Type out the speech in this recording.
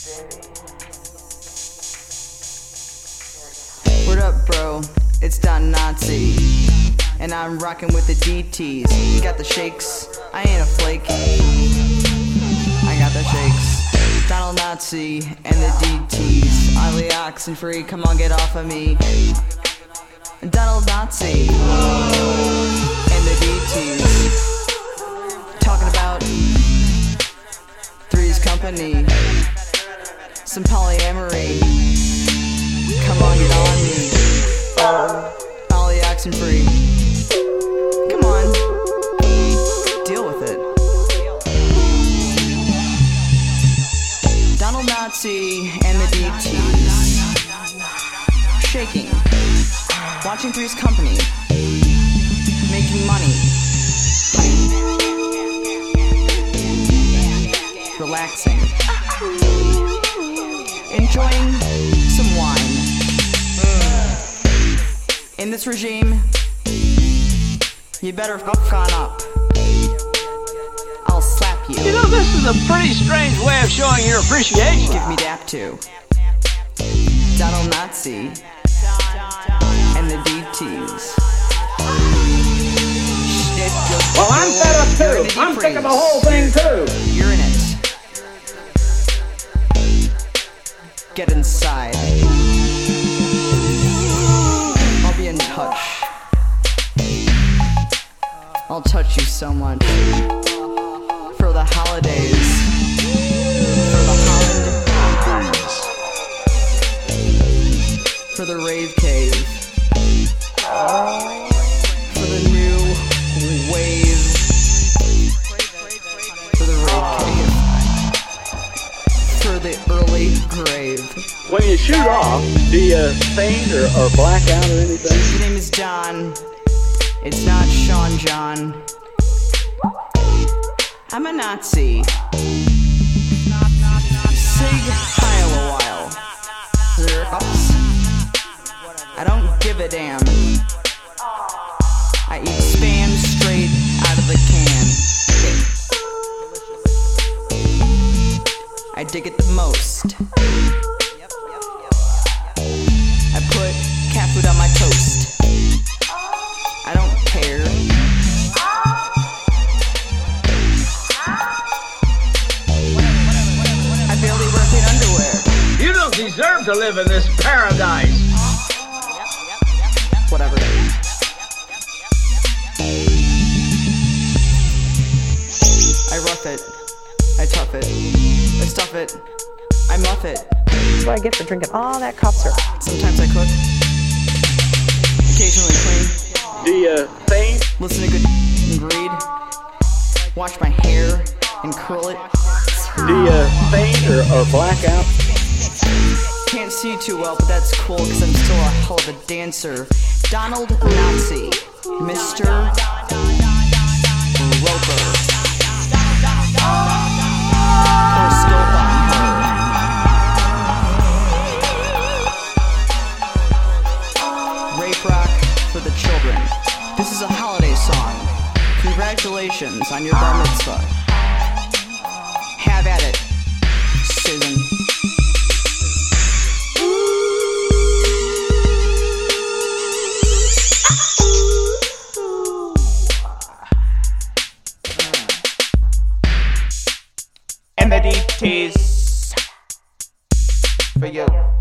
What up, bro? It's Don Nazi, and I'm rocking with the DTs. You got the shakes? I ain't a flake. I got the shakes. Donald Nazi and the DTs. Oddly Oxenfree, come on, get off of me. Donald Nazi and the DTs. Talking about Three's Company, some polyamory. Come on, get on me. Ollie Oxenfree. Come on, deal with it. Donald Nazi and the DTs. Shaking. Watching Three's Company. Making money. Relaxing. Enjoying some wine. In this regime, you better fuck on up. I'll slap you. You know, this is a pretty strange way of showing your appreciation. Give me dap too. Donald Nazi and the DTs. Well, I'm fed up too. I'm sick of the whole thing too. You're in it. Get inside. I'll be in touch. I'll touch you so much. For the holidays. For the holidays. For the rave cave. For the new wave. For the rave cave. For the early grave. When you shoot off, do you faint or black out or anything? His name is John. It's not Sean John. I'm a Nazi. Sig Heil a while. Oops. I don't give a damn. I eat Spam straight out of the can. I dig it the most. I put cat food on my toast. I don't care. I barely wear clean underwear. You don't deserve to live in this paradise. Whatever. I rough it. I tough it. I stuff it. I muff it. That's what I get for drinking all that cough syrup. Sometimes I cook. Occasionally clean. Do you faint? Listen to good and read. Wash my hair and curl it. Do you faint or black out? Can't see too well, but that's cool because I'm still a hell of a dancer. Donald Nazi. Mr. Roper. Horoscope on her. Rape rock for the children. This is a holiday song. Congratulations on your bar mitzvah. Have at it, Susan. And the DTs for you.